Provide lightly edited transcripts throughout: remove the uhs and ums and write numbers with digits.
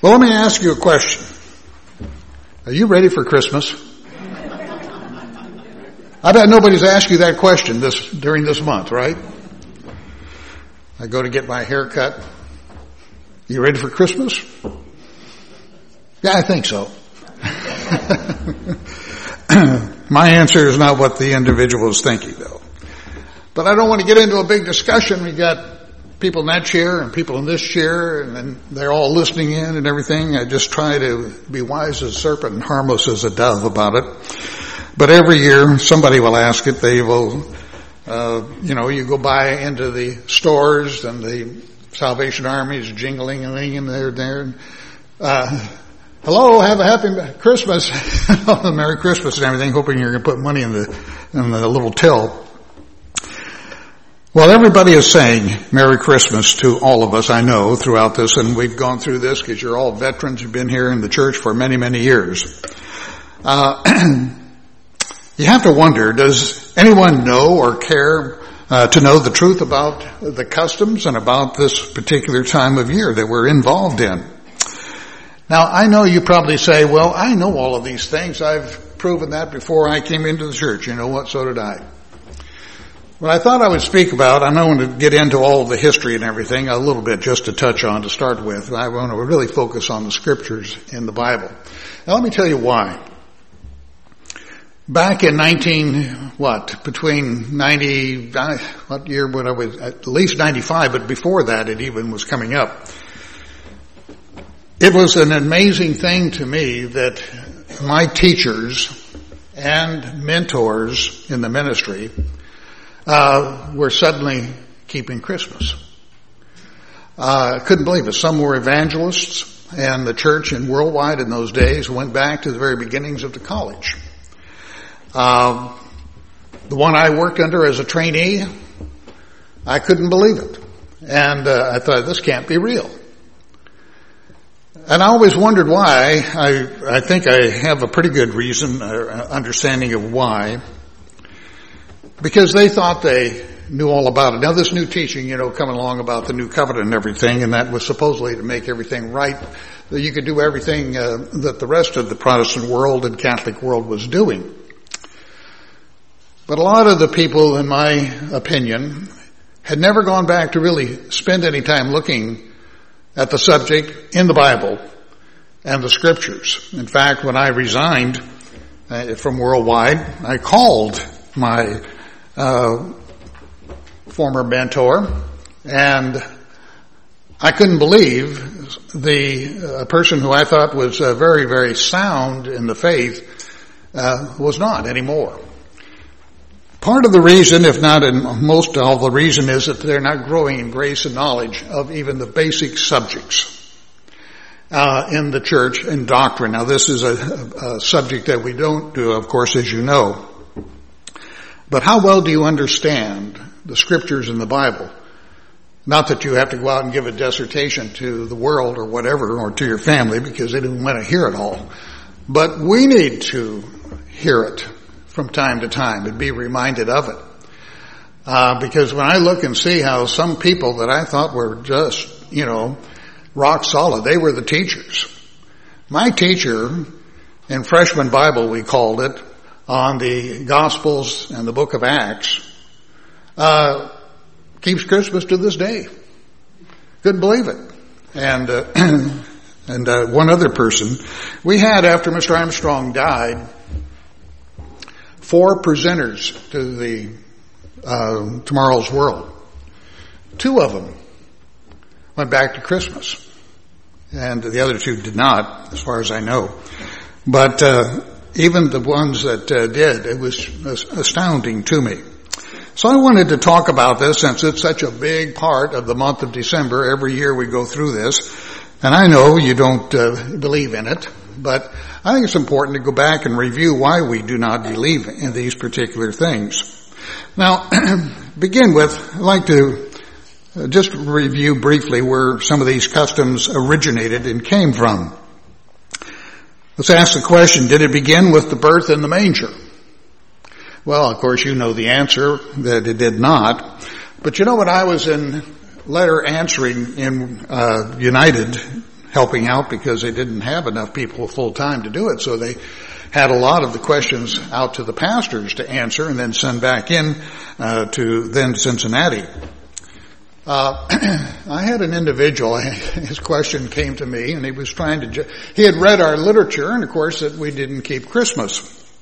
Well, let me ask you a question. Are you ready for Christmas? I bet nobody's asked you that question during this month, right? I go to get my hair cut. You ready for Christmas? Yeah, I think so. My answer is not what the individual is thinking, though. But I don't want to get into a big discussion. We got people in that chair and people in this chair, and then they're all listening in and everything. I just try to be wise as a serpent and harmless as a dove about it. But every year somebody will ask it. They will, you go by into the stores and the Salvation Army is jingling and they're there. Hello, have a happy Christmas, Merry Christmas and everything, hoping you're going to put money in the little till. Well, everybody is saying Merry Christmas to all of us, I know, throughout this, and we've gone through this because you're all veterans who've been here in the church for many, many years. You have to wonder, does anyone know or care to know the truth about the customs and about this particular time of year that we're involved in? Now, I know you probably say, well, I know all of these things. I've proven that before I came into the church. You know what? So did I. What I thought I would speak about, I'm not going to get into all of the history and everything, a little bit just to touch on to start with. I want to really focus on the scriptures in the Bible. Now, let me tell you why. Back in between 90, what year would I was, at least 95, but before that it even was coming up. It was an amazing thing to me that my teachers and mentors in the ministry were suddenly keeping Christmas. I couldn't believe it. Some were evangelists, and the church and worldwide in those days went back to the very beginnings of the college. The one I worked under as a trainee, I couldn't believe it. And I thought, this can't be real. And I always wondered why. I think I have a pretty good reason, or understanding of why. Because they thought they knew all about it. Now this new teaching, coming along about the new covenant and everything, and that was supposedly to make everything right, that you could do everything that the rest of the Protestant world and Catholic world was doing. But a lot of the people, in my opinion, had never gone back to really spend any time looking at the subject in the Bible and the scriptures. In fact, when I resigned from Worldwide, I called my former mentor, and I couldn't believe the person who I thought was very, very sound in the faith was not anymore. Part of the reason, if not in most all the reason, is that they're not growing in grace and knowledge of even the basic subjects in the church and doctrine. Now, this is a subject that we don't do, of course, as you know. But how well do you understand the scriptures in the Bible? Not that you have to go out and give a dissertation to the world or whatever, or to your family, because they don't want to hear it all. But we need to hear it from time to time and be reminded of it. Because when I look and see how some people that I thought were just, rock solid, they were the teachers. My teacher in freshman Bible, we called it, on the Gospels and the book of Acts, keeps Christmas to this day. Couldn't believe it. And one other person, we had, after Mr. Armstrong died, 4 presenters to the Tomorrow's World. 2 of them went back to Christmas, and the other 2 did not, as far as I know. But even the ones that did, it was astounding to me. So I wanted to talk about this since it's such a big part of the month of December. Every year we go through this, and I know you don't believe in it, but I think it's important to go back and review why we do not believe in these particular things. Now, begin with, I'd like to just review briefly where some of these customs originated and came from. Let's ask the question, did it begin with the birth in the manger? Well, of course, you know the answer, that it did not. But you know what, I was in letter answering in United helping out because they didn't have enough people full time to do it. So they had a lot of the questions out to the pastors to answer and then send back in to then Cincinnati. I had an individual, his question came to me, and he was he had read our literature, and of course that we didn't keep Christmas.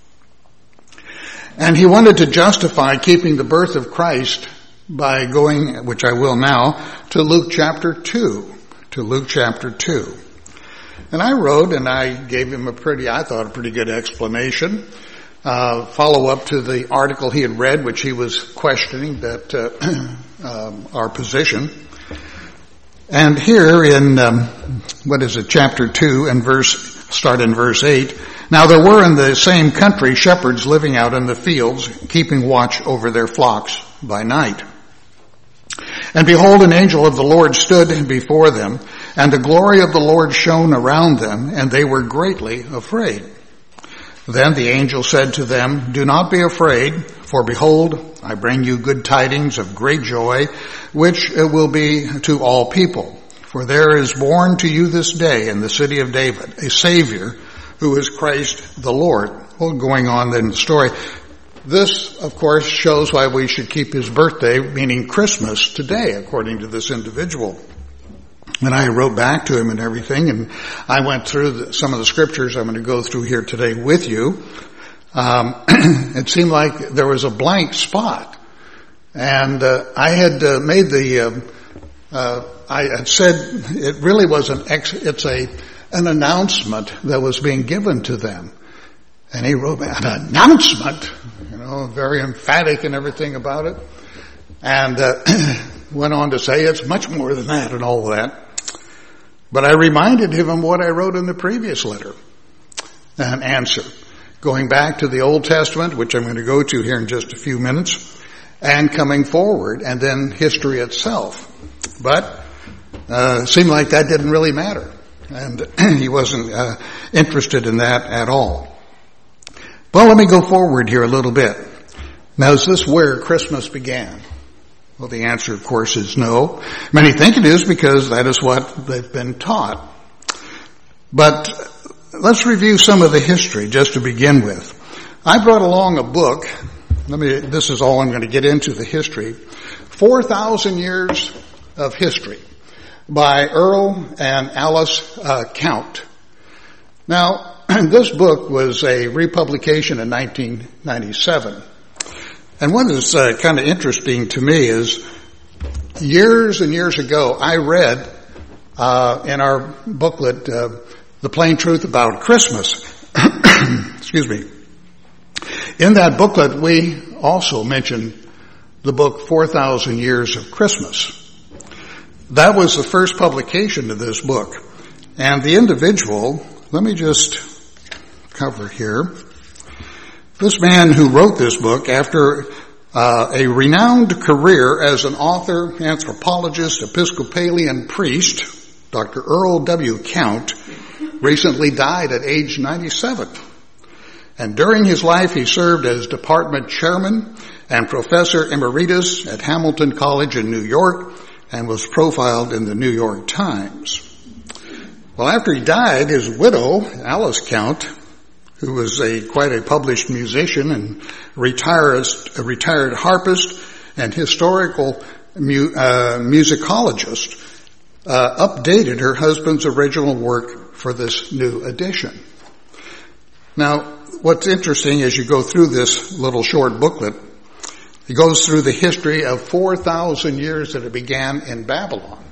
And he wanted to justify keeping the birth of Christ by going, which I will now, to Luke chapter 2. To Luke chapter 2. And I wrote, and I gave him a pretty good explanation, follow up to the article he had read, which he was questioning that our position. And here in, chapter 2 and start in verse 8. Now there were in the same country shepherds living out in the fields, keeping watch over their flocks by night. And behold, an angel of the Lord stood before them, and the glory of the Lord shone around them, and they were greatly afraid. Then the angel said to them, "Do not be afraid, for behold, I bring you good tidings of great joy, which will be to all people. For there is born to you this day in the city of David a Savior, who is Christ the Lord." Well, going on in the story, this, of course, shows why we should keep his birthday, meaning Christmas, today, according to this individual. And I wrote back to him and everything, and I went through some of the scriptures I'm going to go through here today with you. It seemed like there was a blank spot. And I had made I had said it really was an announcement that was being given to them. And he wrote back, "An announcement?" Very emphatic and everything about it. And went on to say it's much more than that and all that. But I reminded him of what I wrote in the previous letter, an answer, going back to the Old Testament, which I'm going to go to here in just a few minutes, and coming forward, and then history itself. But it seemed like that didn't really matter, and he wasn't interested in that at all. Well, let me go forward here a little bit. Now, is this where Christmas began? Well, the answer, of course, is no. Many think it is because that is what they've been taught. But let's review some of the history just to begin with. I brought along a book. This is all I'm going to get into, the history. 4,000 Years of History by Earl and Alice Count. Now, this book was a republication in 1997. And what is kind of interesting to me is years and years ago, I read in our booklet, The Plain Truth About Christmas. Excuse me. In that booklet, we also mentioned the book 4,000 Years of Christmas. That was the first publication of this book. And the individual, let me just cover here. This man who wrote this book, after a renowned career as an author, anthropologist, Episcopalian priest, Dr. Earl W. Count, recently died at age 97. And during his life, he served as department chairman and professor emeritus at Hamilton College in New York and was profiled in the New York Times. Well, after he died, his widow, Alice Count, who was quite a published musician and a retired harpist and historical musicologist, updated her husband's original work for this new edition. Now, what's interesting as you go through this little short booklet, it goes through the history of 4,000 years that it began in Babylon.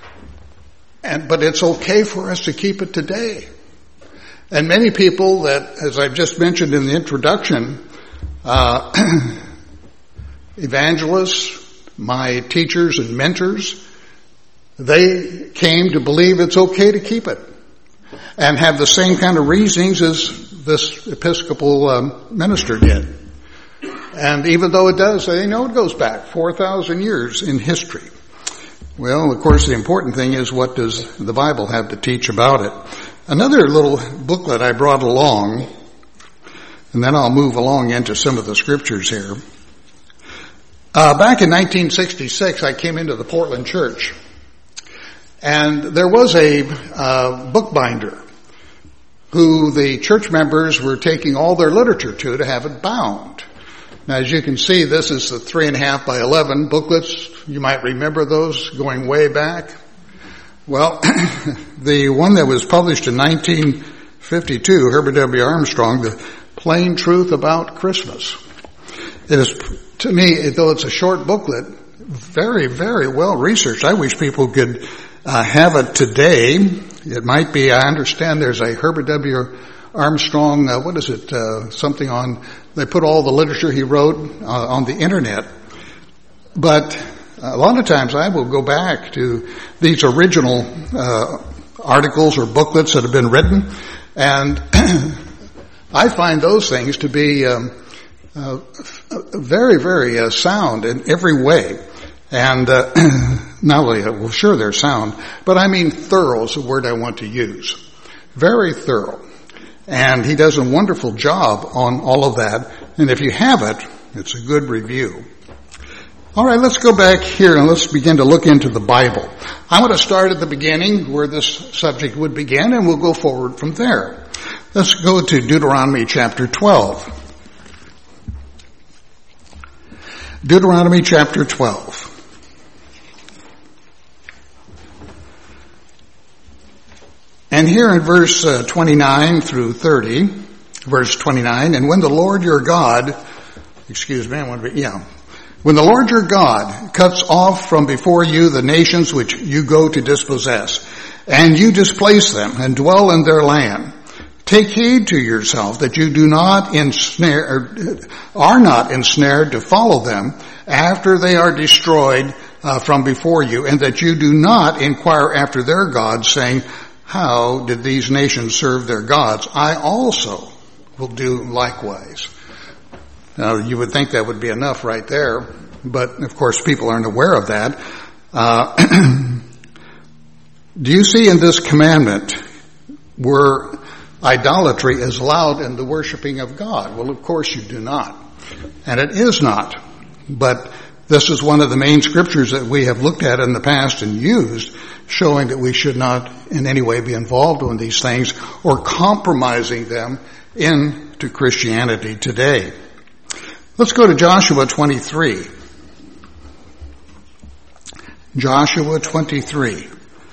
But it's okay for us to keep it today. And many people that, as I've just mentioned in the introduction, evangelists, my teachers and mentors, they came to believe it's okay to keep it and have the same kind of reasonings as this Episcopal minister did. And even though it does, they know it goes back 4,000 years in history. Well, of course, the important thing is, what does the Bible have to teach about it? Another little booklet I brought along, and then I'll move along into some of the scriptures here. Back in 1966, I came into the Portland church. And there was a bookbinder who the church members were taking all their literature to have it bound. Now, as you can see, this is the 3.5 by 11 booklets. You might remember those going way back. Well, the one that was published in 1952, Herbert W. Armstrong, The Plain Truth About Christmas. It is, to me, though it's a short booklet, very, very well researched. I wish people could have it today. It might be, I understand there's a Herbert W. Armstrong, something on, they put all the literature he wrote on the internet. But a lot of times I will go back to these original articles or booklets that have been written, and I find those things to be very, very sound in every way. And not only, well, sure they're sound, but I mean thorough is the word I want to use. Very thorough. And he does a wonderful job on all of that. And if you have it, it's a good review. All right, let's go back here and let's begin to look into the Bible. I want to start at the beginning where this subject would begin, and we'll go forward from there. Let's go to Deuteronomy chapter 12. Deuteronomy chapter 12. And here in verse 29 through 30, verse 29, and when the Lord your God, when the Lord your God cuts off from before you the nations which you go to dispossess, and you displace them and dwell in their land, take heed to yourself that you are not ensnared to follow them after they are destroyed from before you, and that you do not inquire after their gods, saying, how did these nations serve their gods? I also will do likewise. Now, you would think that would be enough right there, but of course people aren't aware of that. Do you see in this commandment where idolatry is allowed in the worshiping of God? Well, of course you do not. And it is not. But this is one of the main scriptures that we have looked at in the past and used, showing that we should not in any way be involved in these things or compromising them into Christianity today. Let's go to Joshua 23. Joshua 23.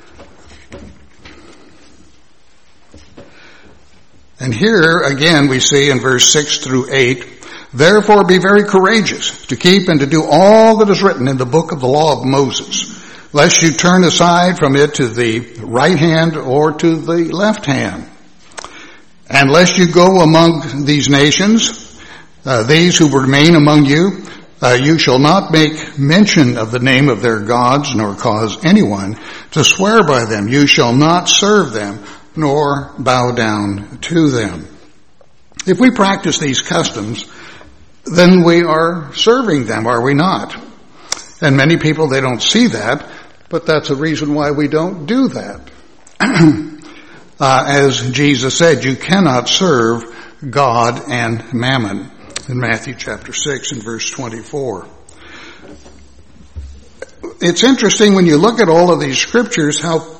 And here again we see in verse 6 through 8, therefore be very courageous to keep and to do all that is written in the book of the law of Moses, lest you turn aside from it to the right hand or to the left hand. And lest you go among these nations, these who remain among you, you shall not make mention of the name of their gods, nor cause anyone to swear by them. You shall not serve them, nor bow down to them. If we practice these customs, then we are serving them, are we not? And many people, they don't see that, but that's a reason why we don't do that. As Jesus said, you cannot serve God and mammon in Matthew chapter 6 and verse 24. It's interesting when you look at all of these scriptures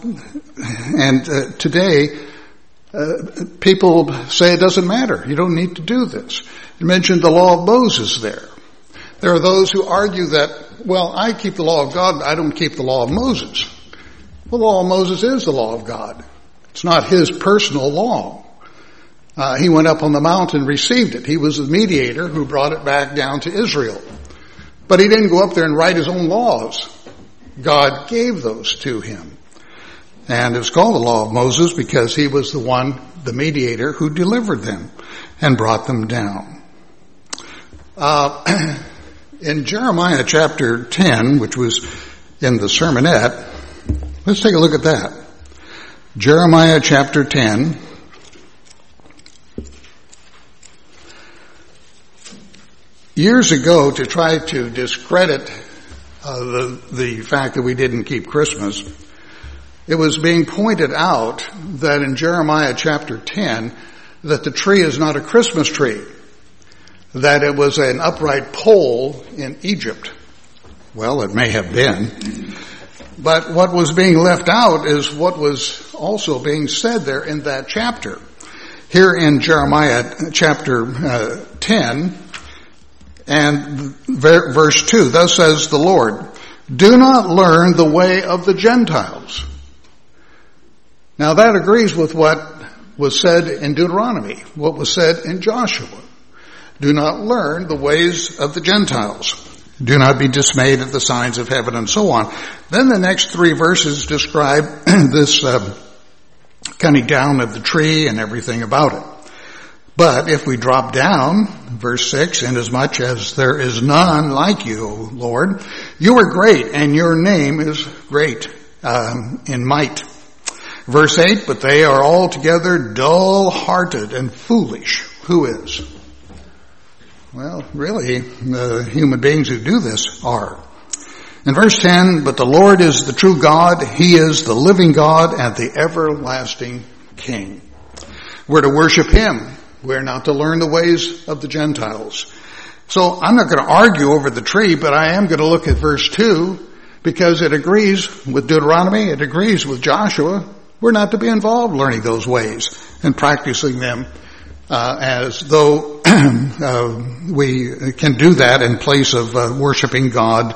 today people say it doesn't matter. You don't need to do this. You mentioned the law of Moses there. There are those who argue that, well, I keep the law of God, I don't keep the law of Moses. Well, the law of Moses is the law of God. It's not his personal law. He went up on the mountain and received it. He was the mediator who brought it back down to Israel. But he didn't go up there and write his own laws. God gave those to him. And it's called the law of Moses because he was the mediator who delivered them and brought them down. In Jeremiah chapter 10, which was in the sermonette, let's take a look at that. Jeremiah chapter 10. Years ago, to try to discredit the fact that we didn't keep Christmas, it was being pointed out that in Jeremiah chapter 10, that the tree is not a Christmas tree, that it was an upright pole in Egypt. Well, it may have been, But what was being left out is what was also being said there in that chapter. Here in Jeremiah chapter 10 and verse 2, thus says the Lord, do not learn the way of the Gentiles. Now that agrees with what was said in Deuteronomy, what was said in Joshua. Do not learn the ways of the Gentiles. Do not be dismayed at the signs of heaven, and so on. Then the next 3 verses describe this cutting down of the tree and everything about it. But if we drop down, verse 6, inasmuch as there is none like you, O Lord, you are great, and your name is great in might. Verse 8, but they are altogether dull-hearted and foolish. Who is? Well, really, the human beings who do this are. In verse 10, but the Lord is the true God. He is the living God and the everlasting King. We're to worship Him. We're not to learn the ways of the Gentiles. So I'm not going to argue over the tree, but I am going to look at verse 2 because it agrees with Deuteronomy. It agrees with Joshua. We're not to be involved learning those ways and practicing them as though we can do that in place of worshiping God.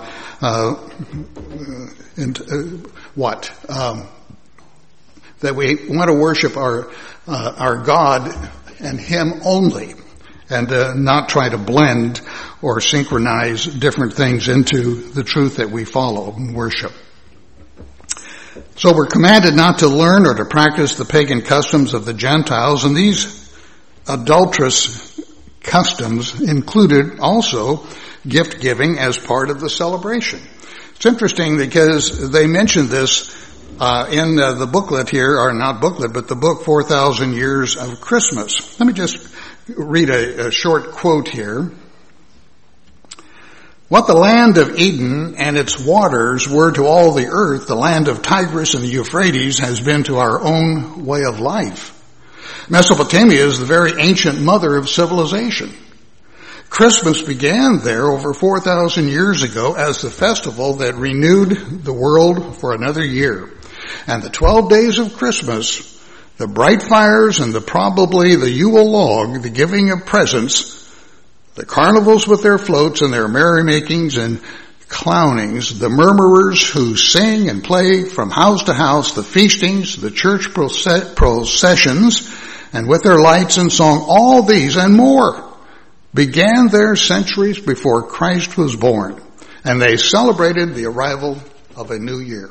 That we want to worship our God and Him only, and not try to blend or synchronize different things into the truth that we follow and worship. So we're commanded not to learn or to practice the pagan customs of the Gentiles, and these adulterous customs included also gift giving as part of the celebration. It's interesting because they mentioned this in the booklet here, or not booklet, but the book 4,000 Years of Christmas. Let me just read a short quote here. What the land of Eden and its waters were to all the earth, the land of Tigris and the Euphrates has been to our own way of life. Mesopotamia is the very ancient mother of civilization. Christmas began there over 4,000 years ago as the festival that renewed the world for another year. And the 12 days of Christmas, the bright fires and probably the Yule log, the giving of presents, the carnivals with their floats and their merrymakings and clownings, the murmurers who sing and play from house to house, the feastings, the church processions, and with their lights and song, all these and more began there centuries before Christ was born, and they celebrated the arrival of a new year.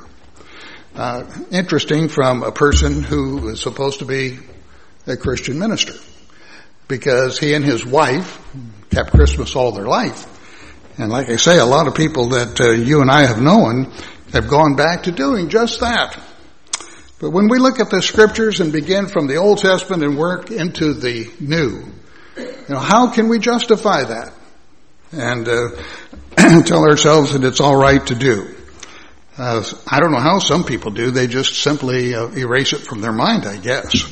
Interesting from a person who is supposed to be a Christian minister, because he and his wife kept Christmas all their life. And like I say, a lot of people that you and I have known have gone back to doing just that. But when we look at the scriptures and begin from the Old Testament and work into the New, how can we justify that and tell ourselves that it's all right to do? I don't know how some people do. They just simply erase it from their mind, I guess.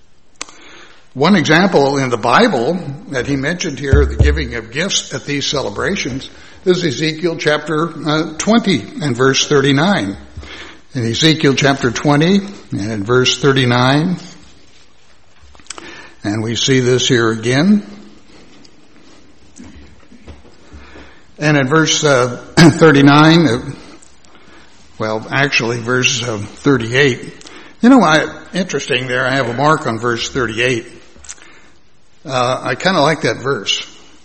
One example in the Bible that he mentioned here, the giving of gifts at these celebrations, is Ezekiel chapter 20 and verse 39. In Ezekiel chapter 20 and in verse 39, and we see this here again. And in verse 39, verse 38. Interesting there, I have a mark on verse 38. I kind of like that verse.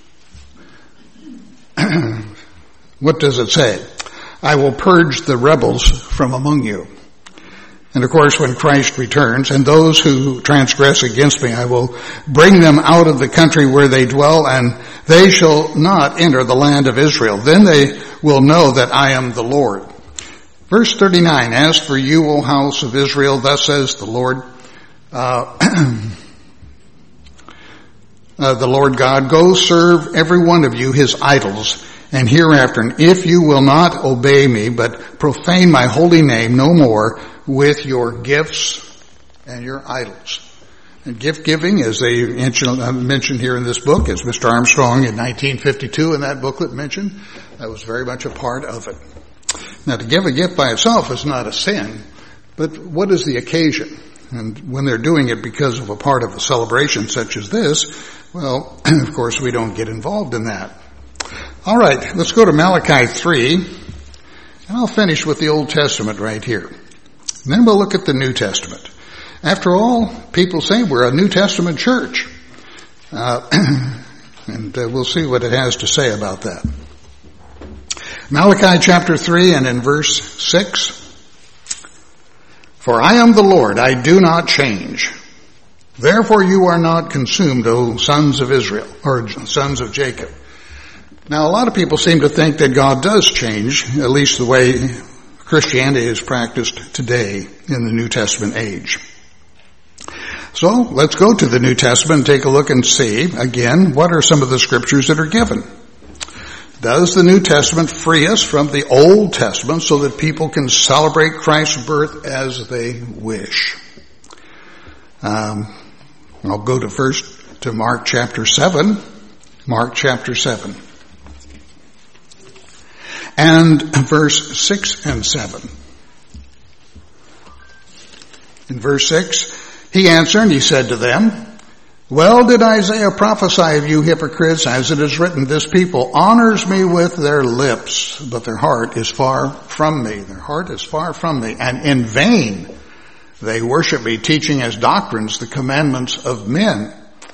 What does it say? I will purge the rebels from among you. And of course, when Christ returns, and those who transgress against me, I will bring them out of the country where they dwell, and they shall not enter the land of Israel. Then they will know that I am the Lord. Verse 39, as for you, O house of Israel, thus says the Lord, the Lord God, go serve every one of you his idols, and hereafter, and if you will not obey me, but profane my holy name no more with your gifts and your idols. And gift giving, as they mentioned here in this book, as Mr. Armstrong in 1952 in that booklet mentioned, that was very much a part of it. Now, to give a gift by itself is not a sin, but what is the occasion? And when they're doing it because of a part of a celebration such as this, well, of course, we don't get involved in that. All right, let's go to Malachi 3, and I'll finish with the Old Testament right here. And then we'll look at the New Testament. After all, people say we're a New Testament church. And we'll see what it has to say about that. Malachi chapter 3 and in verse 6. For I am the Lord, I do not change. Therefore you are not consumed, O sons of Israel, or sons of Jacob. Now a lot of people seem to think that God does change, at least the way Christianity is practiced today in the New Testament age. So let's go to the New Testament and take a look and see, again, what are some of the scriptures that are given. Does the New Testament free us from the Old Testament so that people can celebrate Christ's birth as they wish? I'll go to first to Mark chapter 7. Mark chapter 7. And verse 6 and 7. In verse 6, he answered and he said to them, well did Isaiah prophesy of you hypocrites, as it is written, this people honors me with their lips, but their heart is far from me. Their heart is far from me. And in vain they worship me, teaching as doctrines the commandments of men.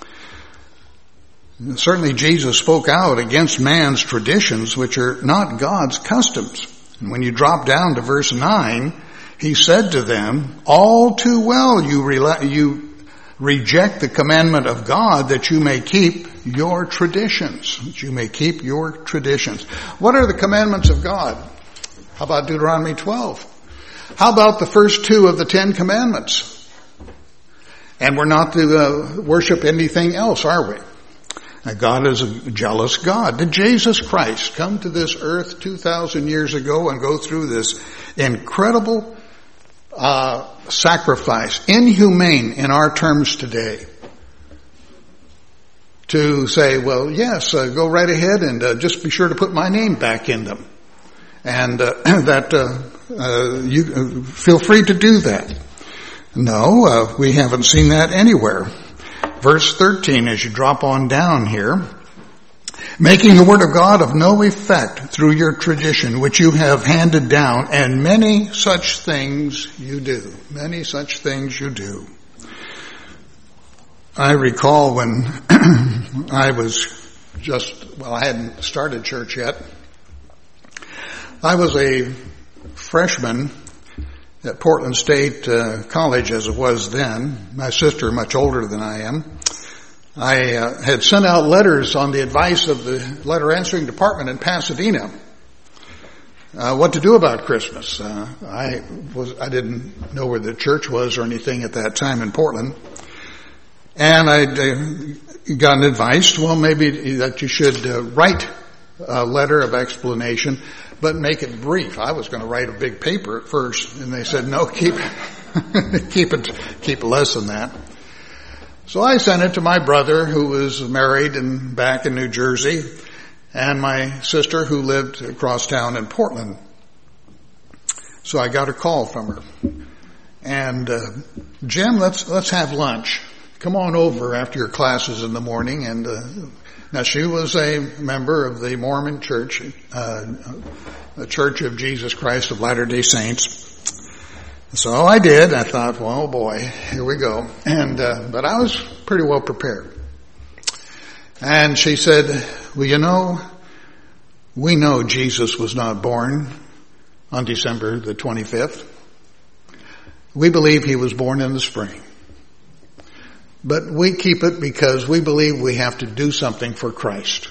Certainly Jesus spoke out against man's traditions, which are not God's customs. And when you drop down to verse 9, he said to them, all too well you reject the commandment of God that you may keep your traditions. That you may keep your traditions. What are the commandments of God? How about Deuteronomy 12? How about the first two of the 10 commandments? And we're not to worship anything else, are we? Now, God is a jealous God. Did Jesus Christ come to this earth 2,000 years ago and go through this incredible sacrifice, inhumane in our terms today, to say, well, yes, go right ahead and just be sure to put my name back in them, and you feel free to do that? No, we haven't seen that anywhere. Verse 13, as you drop on down here, making the word of God of no effect through your tradition, which you have handed down, and many such things you do. Many such things you do. I recall when I was I hadn't started church yet. I was a freshman at Portland State College as it was then. My sister, much older than I am. I had sent out letters on the advice of the letter answering department in Pasadena. What to do about Christmas? I didn't know where the church was or anything at that time in Portland, and I'd gotten advice. Well, maybe that you should write a letter of explanation, but make it brief. I was going to write a big paper at first, and they said no, keep less than that. So I sent it to my brother, who was married and back in New Jersey, and my sister, who lived across town in Portland. So I got a call from her. And, Jim, let's have lunch. Come on over after your classes in the morning. And, now she was a member of the Mormon Church, the Church of Jesus Christ of Latter-day Saints. So I did. I thought, well, oh boy, here we go. And, but I was pretty well prepared. And she said, well, we know Jesus was not born on December the 25th. We believe he was born in the spring. But we keep it because we believe we have to do something for Christ.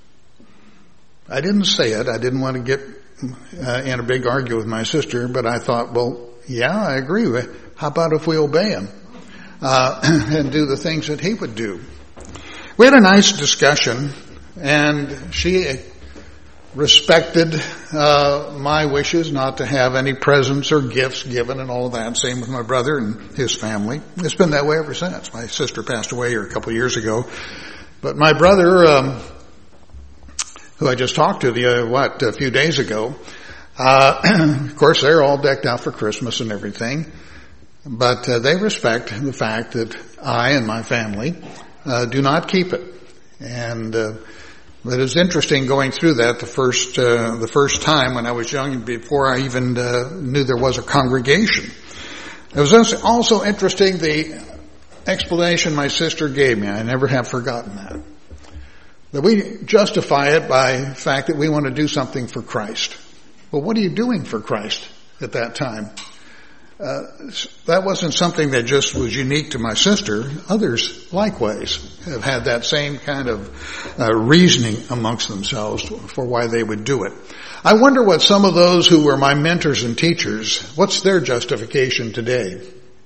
I didn't say it. I didn't want to get in a big argument with my sister, but I thought, well, yeah, I agree with. How about if we obey him and do the things that he would do? We had a nice discussion, and she respected my wishes not to have any presents or gifts given and all that. Same with my brother and his family. It's been that way ever since. My sister passed away a couple of years ago, but my brother, who I just talked to a few days ago, Of course, they're all decked out for Christmas and everything, but they respect the fact that I and my family do not keep it. And it was interesting going through that the first time when I was young, before I even knew there was a congregation. It was also interesting the explanation my sister gave me. I never have forgotten that. That we justify it by the fact that we want to do something for Christ. Well, what are you doing for Christ at that time? That wasn't something that just was unique to my sister. Others, likewise, have had that same kind of reasoning amongst themselves for why they would do it. I wonder what some of those who were my mentors and teachers, what's their justification today?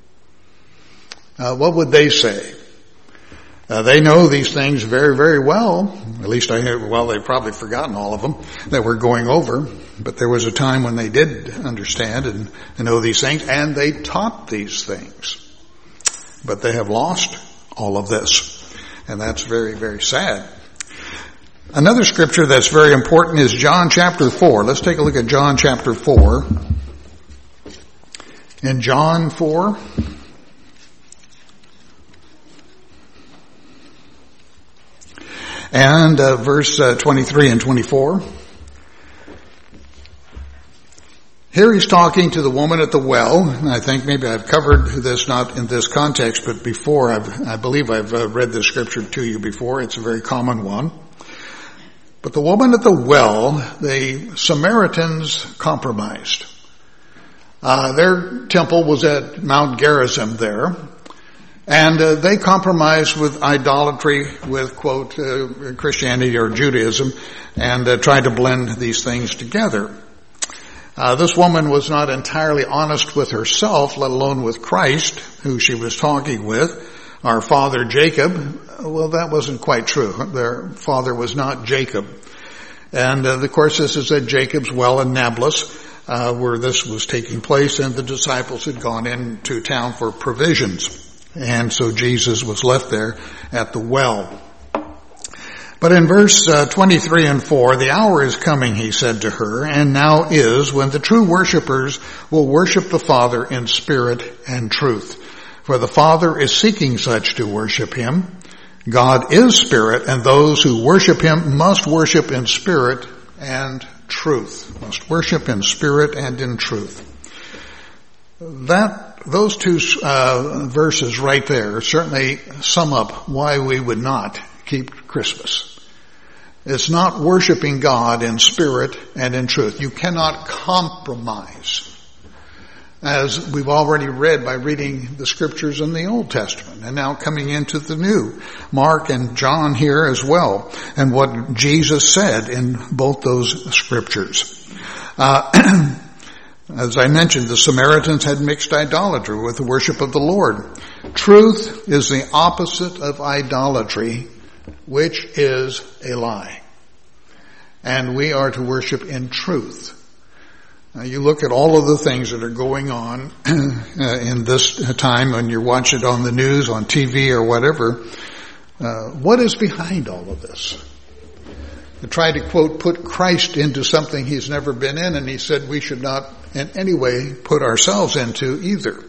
What would they say? They know these things very, very well. At least they've probably forgotten all of them that we're going over. But there was a time when they did understand and know these things, and they taught these things. But they have lost all of this. And that's very, very sad. Another scripture that's very important is John chapter 4. Let's take a look at John chapter 4. In John 4, and verse 23 and 24. Here he's talking to the woman at the well. I think maybe I've covered this not in this context, but before I believe I've read this scripture to you before. It's a very common one. But the woman at the well, the Samaritans compromised. Their temple was at Mount Gerizim there. And they compromised with idolatry, with, quote, Christianity or Judaism, and tried to blend these things together. This woman was not entirely honest with herself, let alone with Christ, who she was talking with. Our father Jacob, well, that wasn't quite true. Their father was not Jacob. And of course, this is at Jacob's well in Nablus, where this was taking place, and the disciples had gone into town for provisions. And so Jesus was left there at the well. But in verse 23 and 4, the hour is coming, he said to her, and now is, when the true worshipers will worship the Father in spirit and truth. For the Father is seeking such to worship him. God is spirit, and those who worship him must worship in spirit and truth. Must worship in spirit and in truth. Those two verses right there certainly sum up why we would not keep Christmas. It's not worshiping God in spirit and in truth. You cannot compromise, as we've already read by reading the scriptures in the Old Testament, and now coming into the New. Mark and John here as well, and what Jesus said in both those scriptures. As I mentioned, the Samaritans had mixed idolatry with the worship of the Lord. Truth is the opposite of idolatry, which is a lie. And we are to worship in truth. Now, you look at all of the things that are going on in this time when you watch it on the news, on TV or whatever. What is behind all of this? To try to, quote, put Christ into something he's never been in, and he said we should not in any way put ourselves into either.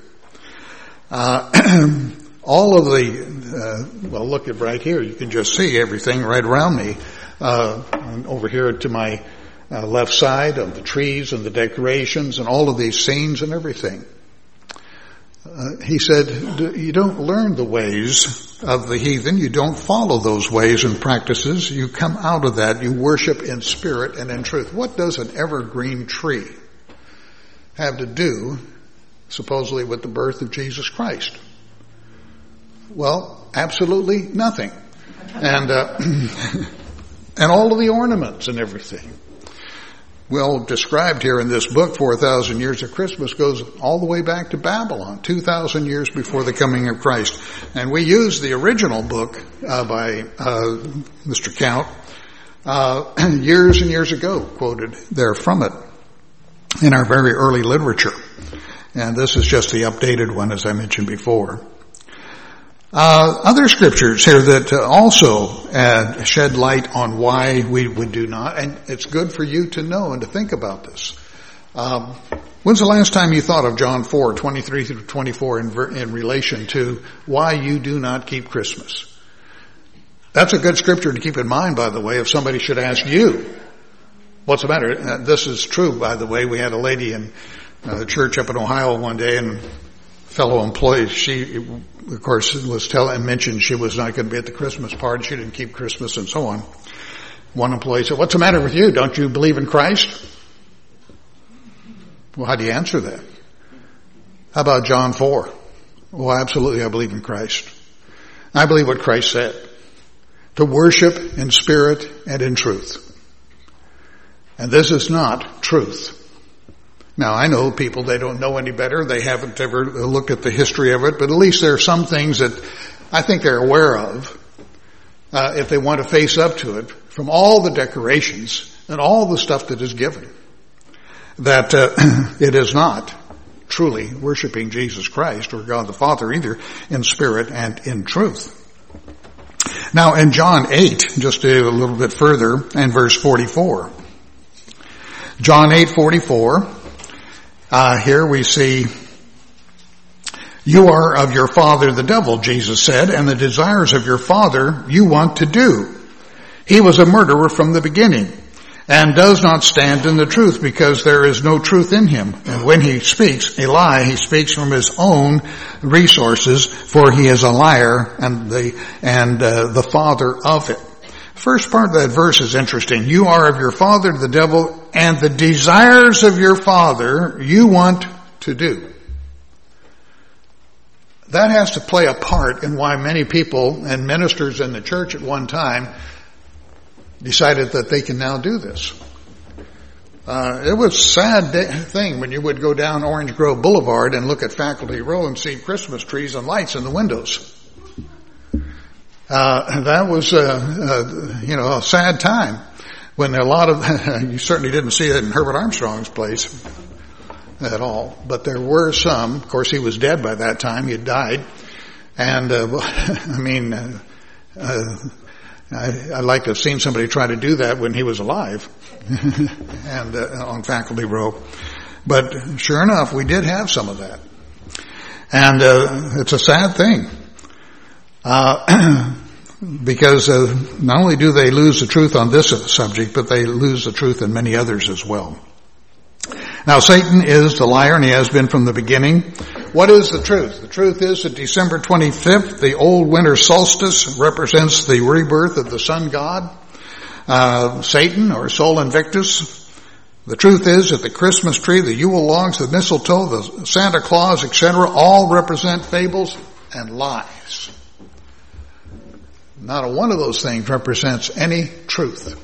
All of well, look at right here. You can just see everything right around me. Over here to my left side of the trees and the decorations and all of these scenes and everything. He said, you don't learn the ways of the heathen. You don't follow those ways and practices. You come out of that. You worship in spirit and in truth. What does an evergreen tree have to do, supposedly, with the birth of Jesus Christ? Well, absolutely nothing. And and all of the ornaments and everything. Well described here in this book, 4,000 Years of Christmas, goes all the way back to Babylon, 2,000 years before the coming of Christ. And we use the original book by Mr. Count years and years ago, quoted there from it in our very early literature. And this is just the updated one, as I mentioned before. Other scriptures here that also shed light on why we would do not, and it's good for you to know and to think about this. When's the last time you thought of John 4:23 through 24 in relation to why you do not keep Christmas? That's a good scripture to keep in mind, by the way, if somebody should ask you, what's the matter? This is true, by the way. We had a lady in the church up in Ohio one day, and fellow employee, she, of course, mentioned she was not going to be at the Christmas party. She didn't keep Christmas and so on. One employee said, what's the matter with you? Don't you believe in Christ? Well, how do you answer that? How about John 4? Well, absolutely, I believe in Christ. I believe what Christ said. To worship in spirit and in truth. And this is not truth. Now, I know people, they don't know any better. They haven't ever looked at the history of it, but at least there are some things that I think they're aware of, if they want to face up to it, from all the decorations and all the stuff that is given, that it is not truly worshiping Jesus Christ or God the Father either in spirit and in truth. Now in John 8, just a little bit further, and verse 44. John 8:44, here we see, you are of your father the devil, Jesus said, and the desires of your father you want to do. He was a murderer from the beginning, and does not stand in the truth, because there is no truth in him. And when he speaks a lie, he speaks from his own resources, for he is a liar and the father of it. First part of that verse is interesting. You are of your father the devil, and the desires of your father you want to do. That has to play a part in why many people and ministers in the church at one time decided that they can now do this. It was a sad thing when you would go down Orange Grove Boulevard and look at Faculty Row and see Christmas trees and lights in the windows. That was, a sad time when a lot of, you certainly didn't see it in Herbert Armstrong's place at all, but there were some. Of course, he was dead by that time. He had died. And, I'd like to have seen somebody try to do that when he was alive and on Faculty Row. But sure enough, we did have some of that. And it's a sad thing. Because not only do they lose the truth on this subject, but they lose the truth in many others as well. Now, Satan is the liar, and he has been from the beginning. What is the truth? The truth is that December 25th, the old winter solstice, represents the rebirth of the sun god, Satan, or Sol Invictus. The truth is that the Christmas tree, the Yule logs, the mistletoe, the Santa Claus, etc., all represent fables and lies. Not a one of those things represents any truth.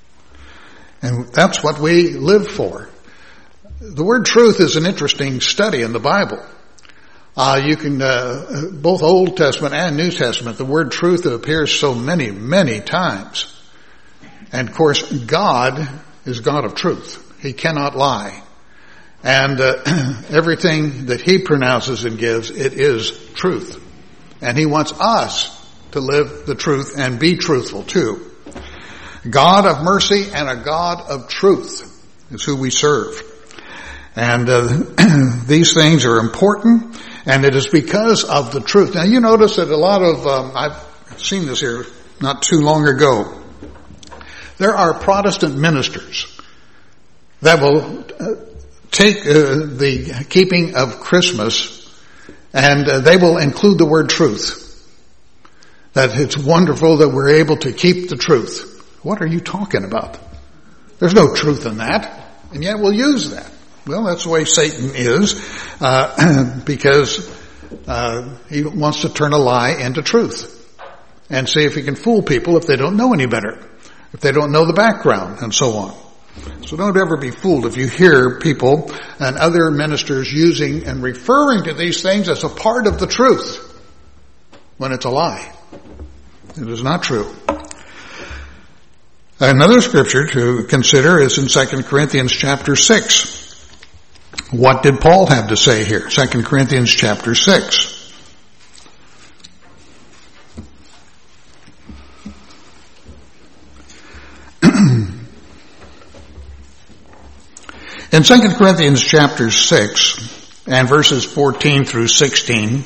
And that's what we live for. The word truth is an interesting study in the Bible. You can, both Old Testament and New Testament, the word truth appears so many, many times. And of course, God is God of truth. He cannot lie. And everything that he pronounces and gives, it is truth. And he wants us to live the truth and be truthful too. God of mercy and a God of truth is who we serve. And these things are important, and it is because of the truth. Now you notice that a lot of, I've seen this here not too long ago, there are Protestant ministers that will take the keeping of Christmas and they will include the word truth. That it's wonderful that we're able to keep the truth. What are you talking about? There's no truth in that, and yet we'll use that. Well, that's the way Satan is, because he wants to turn a lie into truth and see if he can fool people if they don't know any better, if they don't know the background, and so on. So don't ever be fooled if you hear people and other ministers using and referring to these things as a part of the truth when it's a lie. It is not true. Another scripture to consider is in 2 Corinthians chapter 6. What did Paul have to say here? 2 Corinthians chapter 6. In 2 Corinthians chapter 6 and verses 14 through 16,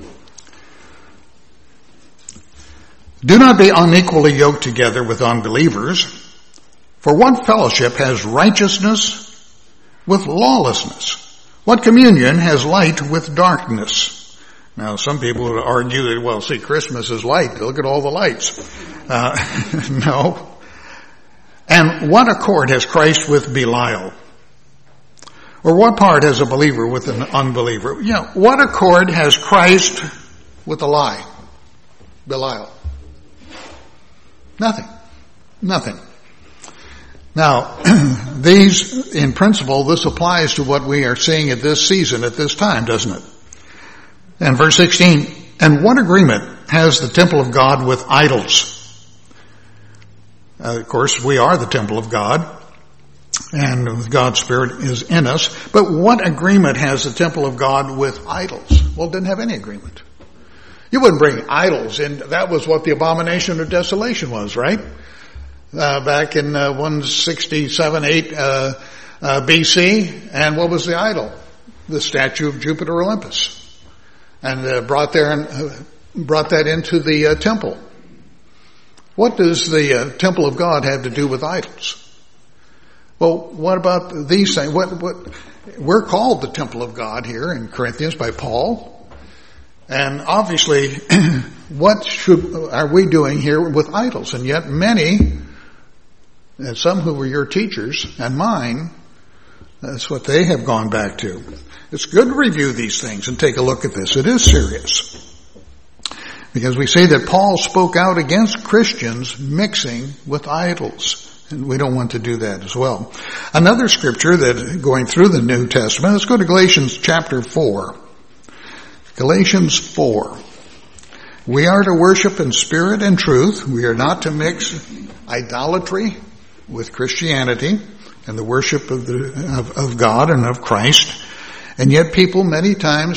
do not be unequally yoked together with unbelievers, for what fellowship has righteousness with lawlessness? What communion has light with darkness? Now, some people would argue that, well, see, Christmas is light. Look at all the lights. No. And what accord has Christ with Belial? Or what part has a believer with an unbeliever? What accord has Christ with a lie? Belial. Nothing. Now, in principle, this applies to what we are seeing at this season, at this time, doesn't it? And verse 16, and what agreement has the temple of God with idols? Of course, we are the temple of God, and God's Spirit is in us. But what agreement has the temple of God with idols? Well, it didn't have any agreement. You wouldn't bring idols in. That was what the abomination of desolation was, right? Back in 167, 8 BC. And what was the idol? The statue of Jupiter Olympus. And brought that into the temple. What does the temple of God have to do with idols? Well, what about these things? We're called the temple of God here in Corinthians by Paul. And obviously, what are we doing here with idols? And yet many, and some who were your teachers and mine, that's what they have gone back to. It's good to review these things and take a look at this. It is serious. Because we see that Paul spoke out against Christians mixing with idols. And we don't want to do that as well. Another scripture that going through the New Testament, let's go to Galatians chapter 4. Galatians 4. We are to worship in spirit and truth. We are not to mix idolatry with Christianity and the worship of God and of Christ. And yet people many times,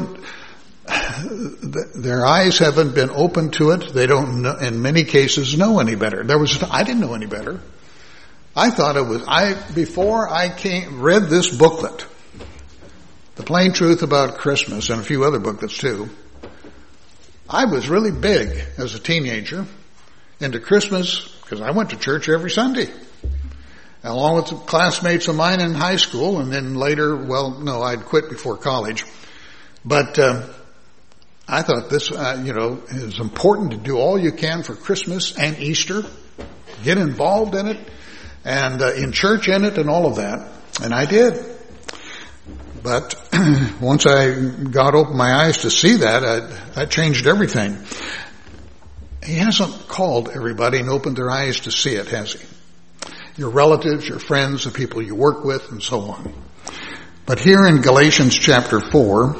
their eyes haven't been open to it. They don't know, in many cases, know any better. I didn't know any better. I thought before I read this booklet, The Plain Truth About Christmas, and a few other booklets too, I was really big as a teenager into Christmas because I went to church every Sunday, along with classmates of mine in high school, and then later, I'd quit before college. But I thought this, is important to do all you can for Christmas and Easter, get involved in it, and in church in it and all of that. And I did. But once I opened my eyes to see that changed everything. He hasn't called everybody and opened their eyes to see it, has he? Your relatives, your friends, the people you work with, and so on. But here in Galatians chapter 4,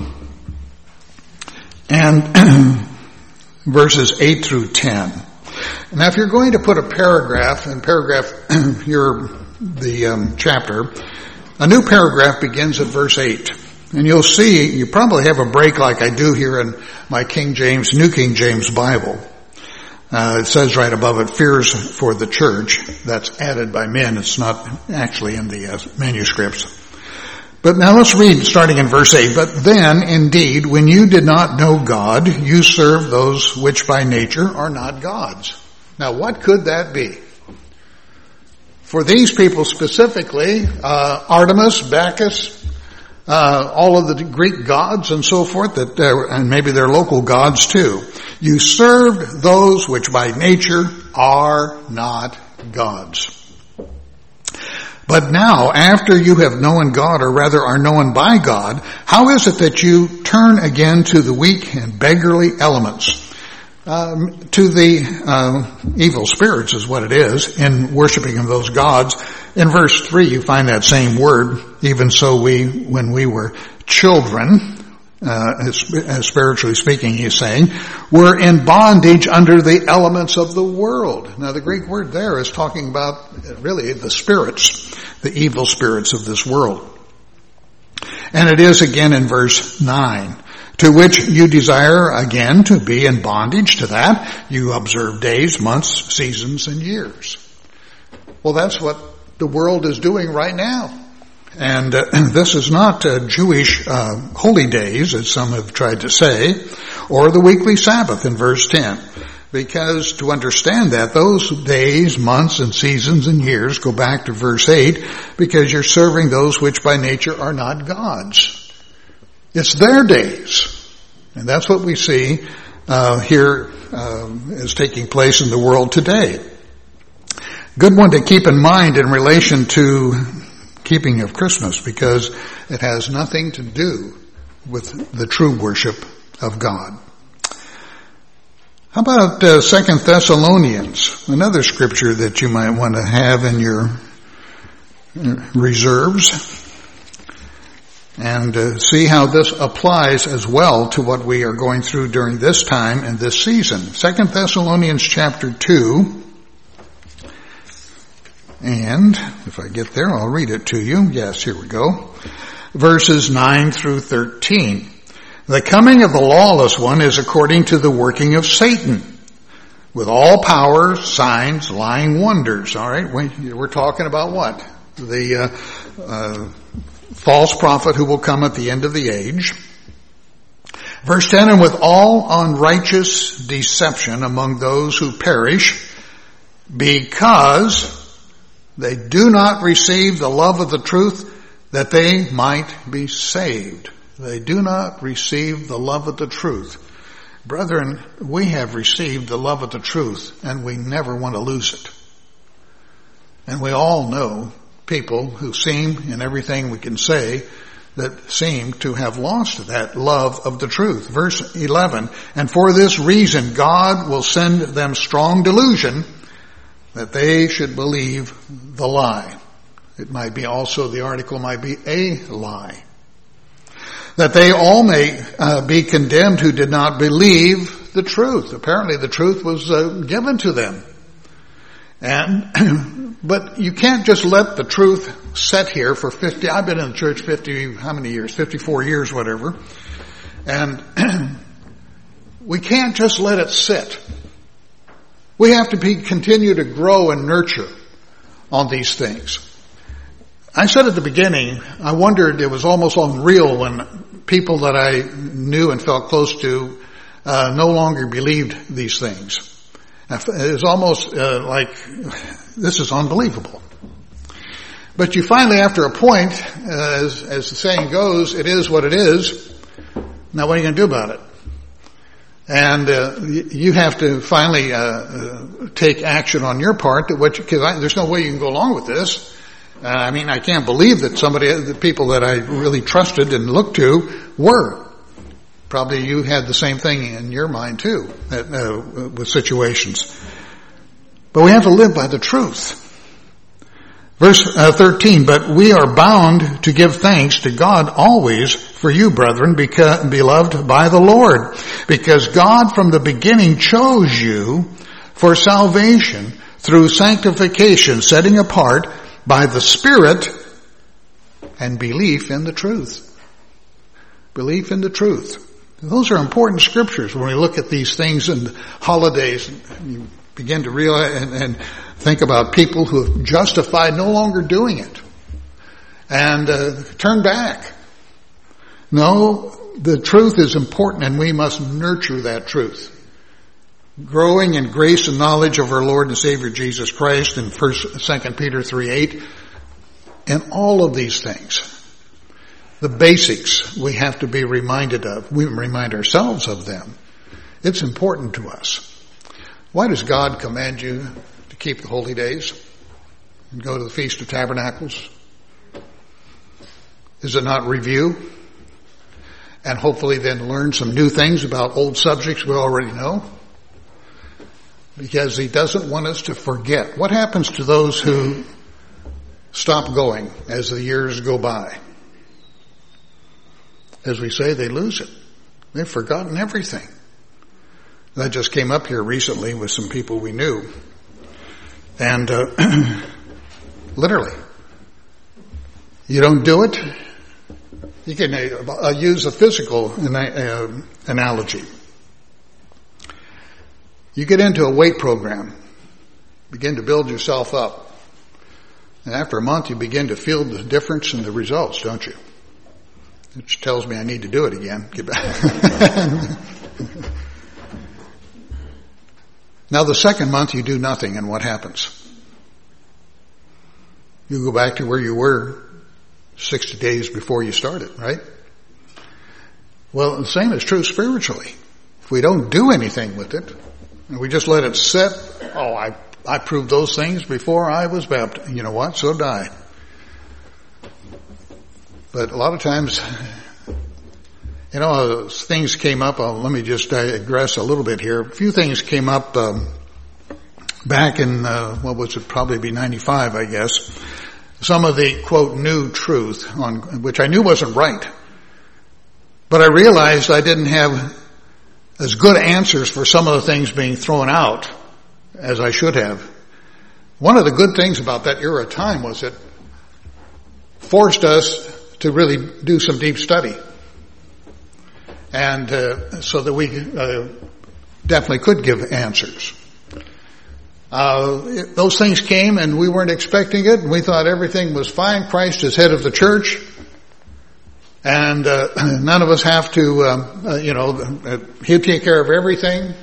and verses 8 through 10. Now, if you're going to put a paragraph, here, the chapter, a new paragraph begins at verse 8. And you'll see, you probably have a break like I do here in my New King James Bible. It says right above it, fears for the church. That's added by men. It's not actually in the manuscripts. But now let's read starting in verse 8. But then, indeed, when you did not know God, you served those which by nature are not gods. Now, what could that be? For these people specifically, Artemis, Bacchus, all of the Greek gods and so forth, and maybe their local gods too. You served those which by nature are not gods. But now, after you have known God, or rather are known by God, how is it that you turn again to the weak and beggarly elements? To the evil spirits is what it is, in worshiping of those gods. In verse 3, you find that same word, even so when we were children, spiritually speaking, he's saying, were in bondage under the elements of the world. Now, the Greek word there is talking about really the spirits, the evil spirits of this world. And it is again in verse 9, to which you desire again to be in bondage to that. You observe days, months, seasons, and years. Well, that's what the world is doing right now. And this is not Jewish holy days, as some have tried to say, or the weekly Sabbath in verse 10. Because to understand that, those days, months, and seasons and years go back to verse 8, because you're serving those which by nature are not God's. It's their days. And that's what we see here is taking place in the world today. Good one to keep in mind in relation to keeping of Christmas, because it has nothing to do with the true worship of God. How about 2 Thessalonians, another scripture that you might want to have in your reserves, and see how this applies as well to what we are going through during this time and this season. 2 Thessalonians chapter 2, and if I get there, I'll read it to you. Yes, here we go. Verses 9 through 13. The coming of the lawless one is according to the working of Satan, with all power, signs, lying wonders. All right, we're talking about what? The false prophet who will come at the end of the age. Verse 10, and with all unrighteous deception among those who perish, because they do not receive the love of the truth, that they might be saved. They do not receive the love of the truth. Brethren, we have received the love of the truth, and we never want to lose it. And we all know people who seem, in everything we can say, that seem to have lost that love of the truth. Verse 11, and for this reason God will send them strong delusion, that they should believe the lie. It might be also, the article might be a lie. That they all may be condemned who did not believe the truth. Apparently the truth was given to them. But you can't just let the truth sit here for 50, I've been in the church 54 years, whatever. And we can't just let it sit. We have to continue to grow and nurture on these things. I said at the beginning, I wondered, it was almost unreal when people that I knew and felt close to no longer believed these things. It was almost like, this is unbelievable. But you finally, after a point, as the saying goes, it is what it is. Now what are you going to do about it? And you have to finally take action on your part. Because there's no way you can go along with this. I can't believe that the people that I really trusted and looked to were. Probably you had the same thing in your mind too, with situations. But we have to live by the truth. Verse 13, but we are bound to give thanks to God always for you, brethren, beloved by the Lord, because God from the beginning chose you for salvation through sanctification, setting apart by the Spirit and belief in the truth. Belief in the truth. Those are important scriptures when we look at these things and holidays, and you begin to realize and think about people who have justified no longer doing it and turn back. No, the truth is important, and we must nurture that truth. Growing in grace and knowledge of our Lord and Savior Jesus Christ in 2 Peter 3:8, and all of these things. The basics we have to be reminded of. We remind ourselves of them. It's important to us. Why does God command you to keep the holy days and go to the Feast of Tabernacles? Is it not review? And hopefully then learn some new things about old subjects we already know? Because he doesn't want us to forget. What happens to those who stop going as the years go by? As we say, they lose it. They've forgotten everything. That just came up here recently with some people we knew. And literally, you don't do it. You can use a physical analogy. You get into a weight program, begin to build yourself up. And after a month, you begin to feel the difference in the results, don't you? Which tells me I need to do it again. Get back. Now the second month you do nothing, and what happens? You go back to where you were 60 days before you started, right? Well, the same is true spiritually. If we don't do anything with it, and we just let it sit, I proved those things before I was baptized. You know what? So did I. But a lot of times, things came up. Let me just digress a little bit here. A few things came up back in, probably be 95, I guess. Some of the, quote, new truth, on which I knew wasn't right. But I realized I didn't have as good answers for some of the things being thrown out as I should have. One of the good things about that era of time was it forced us to really do some deep study. And so that we definitely could give answers. Those things came and we weren't expecting it, and we thought everything was fine. Christ is head of the church, and none of us have to, he'll take care of everything.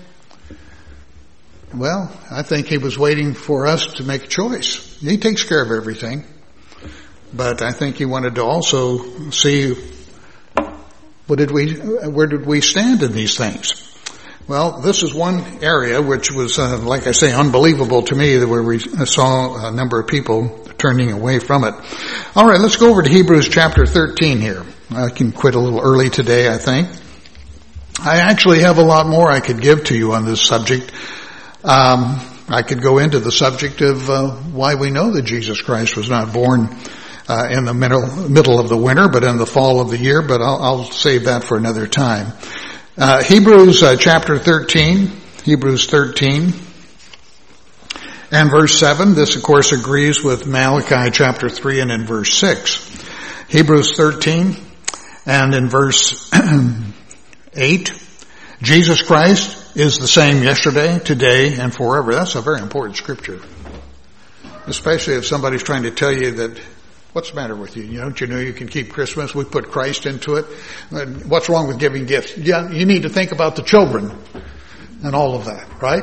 Well, I think he was waiting for us to make a choice. He takes care of everything, but I think he wanted to also see where did we stand in these things. Well, this is one area which was, like I say, unbelievable to me, where we saw a number of people turning away from it. All right, let's go over to Hebrews chapter 13 here. I can quit a little early today, I think. I actually have a lot more I could give to you on this subject. I could go into the subject of why we know that Jesus Christ was not born in the middle of the winter, but in the fall of the year, but I'll save that for another time. Hebrews chapter 13, Hebrews 13 and verse 7. This, of course, agrees with Malachi chapter 3 and in verse 6. Hebrews 13 and in verse 8. Jesus Christ is the same yesterday, today, and forever. That's a very important scripture. Especially if somebody's trying to tell you that, what's the matter with you? Don't you know you can keep Christmas? We put Christ into it. What's wrong with giving gifts? Yeah, you need to think about the children and all of that, right?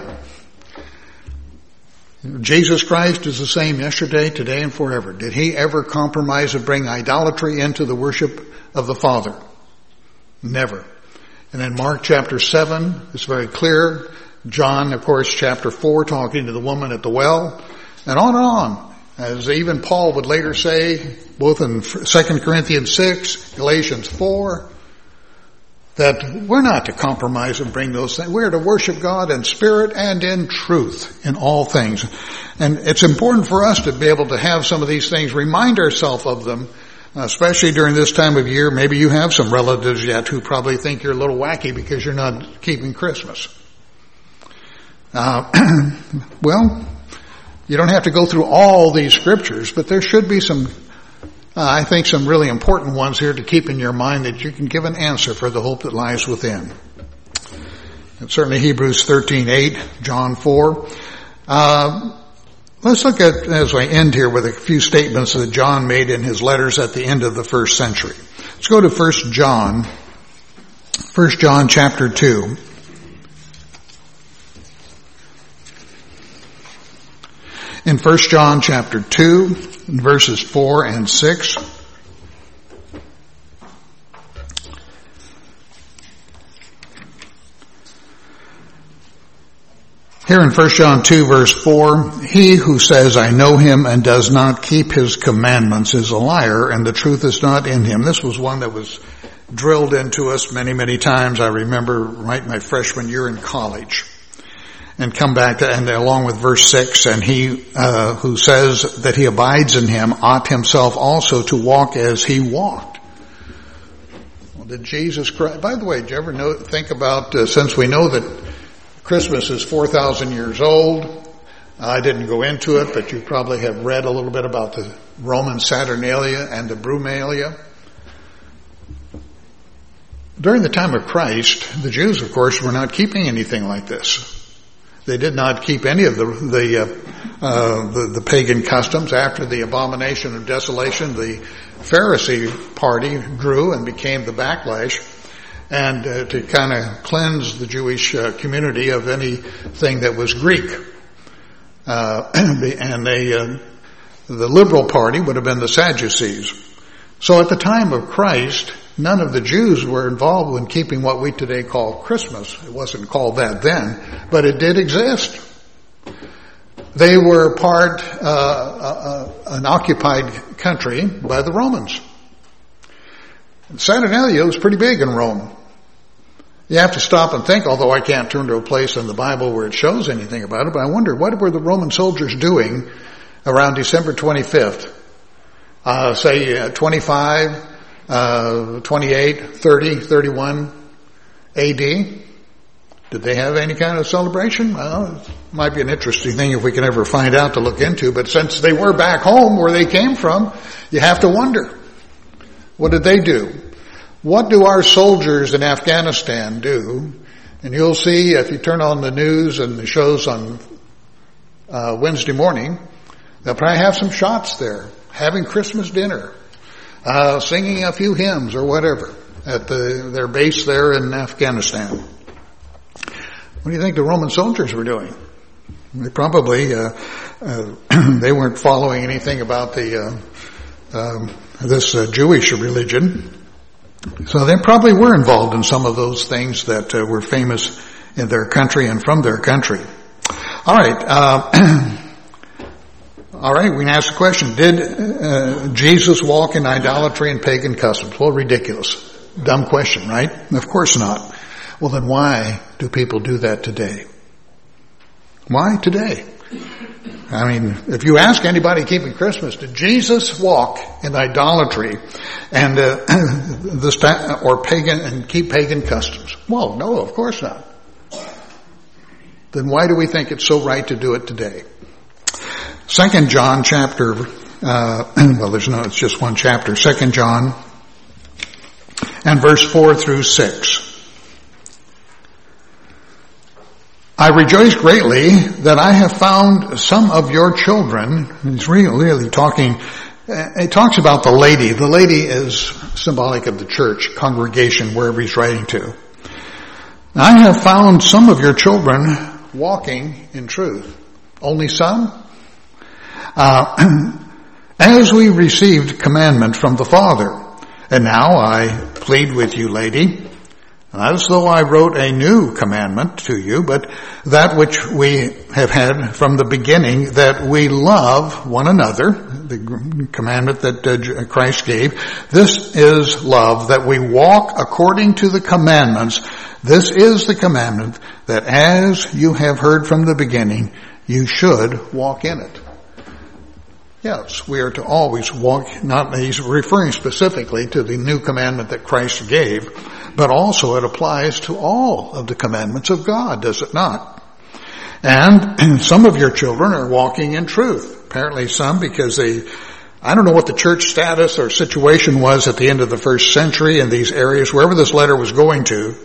Jesus Christ is the same yesterday, today, and forever. Did he ever compromise or bring idolatry into the worship of the Father? Never. And in Mark chapter 7, it's very clear. John, of course, chapter 4, talking to the woman at the well, and on and on. As even Paul would later say, both in 2 Corinthians 6, Galatians 4, that we're not to compromise and bring those things. We're to worship God in spirit and in truth in all things. And it's important for us to be able to have some of these things, remind ourselves of them, especially during this time of year. Maybe you have some relatives yet who probably think you're a little wacky because you're not keeping Christmas. Well, you don't have to go through all these scriptures, but there should be some, I think, some really important ones here to keep in your mind that you can give an answer for the hope that lies within. And certainly Hebrews 13:8, John 4. Let's look at, as I end here, with a few statements that John made in his letters at the end of the first century. Let's go to 1 John chapter 2. In 1 John chapter 2, verses 4 and 6. Here in 1 John 2 verse 4, he who says, I know him and does not keep his commandments is a liar, and the truth is not in him. This was one that was drilled into us many, many times. I remember right my freshman year in college. And come back to, and along with verse 6, and he who says that he abides in him ought himself also to walk as he walked. Well, did Jesus Christ, by the way, did you ever think about, since we know that Christmas is 4,000 years old, I didn't go into it, but you probably have read a little bit about the Roman Saturnalia and the Brumalia. During the time of Christ, the Jews, of course, were not keeping anything like this. They did not keep any of the pagan customs. After the abomination of desolation, the Pharisee party grew and became the backlash, and to kind of cleanse the Jewish community of anything that was Greek. And the liberal party would have been the Sadducees. So at the time of Christ, none of the Jews were involved in keeping what we today call Christmas. It wasn't called that then, but it did exist. They were an occupied country by the Romans. Saturnalia was pretty big in Rome. You have to stop and think, although I can't turn to a place in the Bible where it shows anything about it, but I wonder, what were the Roman soldiers doing around December 25th? Say 25, 28, 30, 31 AD? Did they have any kind of celebration? Well, it might be an interesting thing if we can ever find out to look into, but since they were back home where they came from, you have to wonder, what did they do? What do our soldiers in Afghanistan do? And you'll see if you turn on the news and the shows on Wednesday morning, they'll probably have some shots there, having Christmas dinner, singing a few hymns or whatever at their base there in Afghanistan. What do you think the Roman soldiers were doing? They probably they weren't following anything about this Jewish religion. So they probably were involved in some of those things that were famous in their country and from their country. All right. All right, we can ask the question, did Jesus walk in idolatry and pagan customs? Well, ridiculous. Dumb question, right? Of course not. Well, then why do people do that today? Why today? I mean, if you ask anybody keeping Christmas, did Jesus walk in idolatry and or pagan and keep pagan customs? Well, no, of course not. Then why do we think it's so right to do it today? 2 John chapter, it's just one chapter, 2 John and verse 4 through 6. I rejoice greatly that I have found some of your children. He's really talking, it talks about the lady. The lady is symbolic of the church, congregation, wherever he's writing to. I have found some of your children walking in truth. Only some? As we received commandment from the Father. And now I plead with you, lady, not as though I wrote a new commandment to you, but that which we have had from the beginning, that we love one another, the commandment that Christ gave. This is love, that we walk according to the commandments. This is the commandment, that as you have heard from the beginning, you should walk in it. Yes, we are to always walk, he's referring specifically to the new commandment that Christ gave, but also it applies to all of the commandments of God, does it not? And some of your children are walking in truth. Apparently some, because I don't know what the church status or situation was at the end of the first century in these areas, wherever this letter was going to.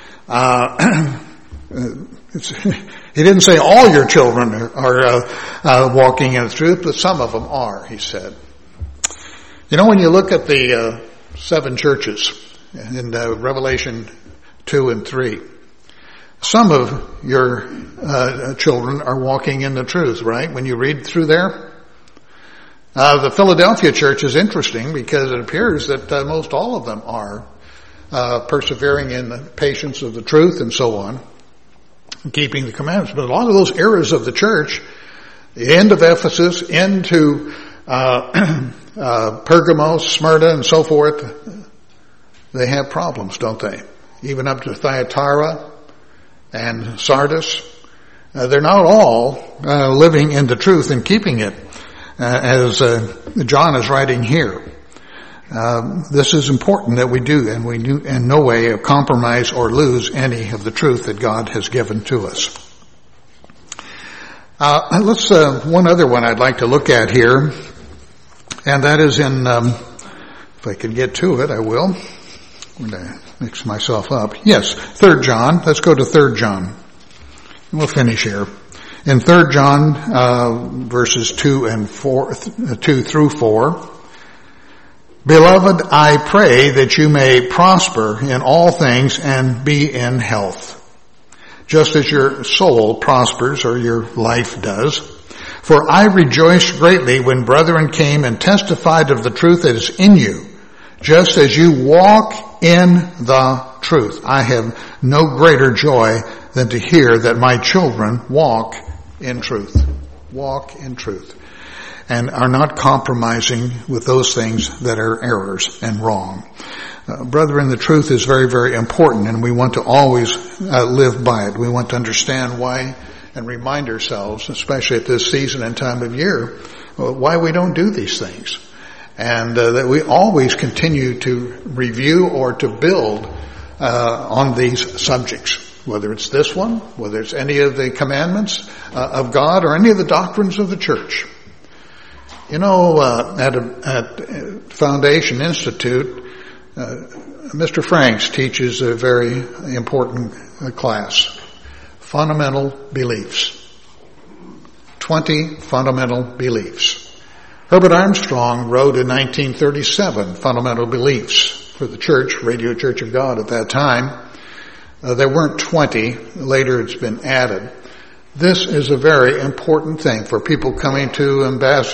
He didn't say all your children are walking in the truth, but some of them are, he said. You know, when you look at the 7 churches in Revelation 2 and 3, some of your children are walking in the truth, right? When you read through there. The Philadelphia church is interesting because it appears that most all of them are persevering in the patience of the truth and so on, keeping the commandments. But a lot of those eras of the church, the end of Ephesus, into Pergamos, Smyrna, and so forth, they have problems, don't they? Even up to Thyatira and Sardis. They're not all living in the truth and keeping it, as John is writing here. This is important that we do, and we do in no way compromise or lose any of the truth that God has given to us. One other one I'd like to look at here, and that is in, if I can get to it, I will. I'm going to mix myself up. Yes, 3 John. Let's go to 3 John. We'll finish here. In 3 John, verses 2 through 4, Beloved, I pray that you may prosper in all things and be in health, just as your soul prospers, or your life does. For I rejoiced greatly when brethren came and testified of the truth that is in you, just as you walk in the truth. I have no greater joy than to hear that my children walk in truth. Walk in truth. And are not compromising with those things that are errors and wrong. Brethren, the truth is very, very important, and we want to always live by it. We want to understand why and remind ourselves, especially at this season and time of year, why we don't do these things. And that we always continue to review or to build on these subjects, whether it's this one, whether it's any of the commandments of God or any of the doctrines of the church. You know, at Foundation Institute, Mr. Franks teaches a very important class, Fundamental Beliefs. 20 fundamental beliefs. Herbert Armstrong wrote in 1937 fundamental beliefs for the church, Radio Church of God at that time. There weren't 20. Later it's been added. This is a very important thing for people coming to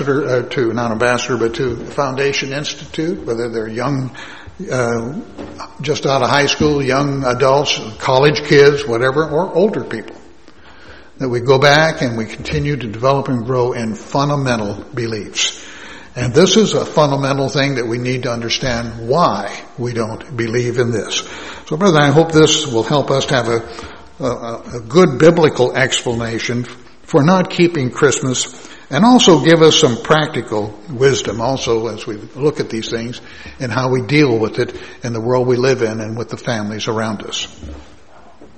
to Foundation Institute, whether they're young, just out of high school, young adults, college kids, whatever, or older people. That we go back and we continue to develop and grow in fundamental beliefs. And this is a fundamental thing that we need to understand why we don't believe in this. So, brother, I hope this will help us to have a good biblical explanation for not keeping Christmas, and also give us some practical wisdom also as we look at these things and how we deal with it in the world we live in and with the families around us.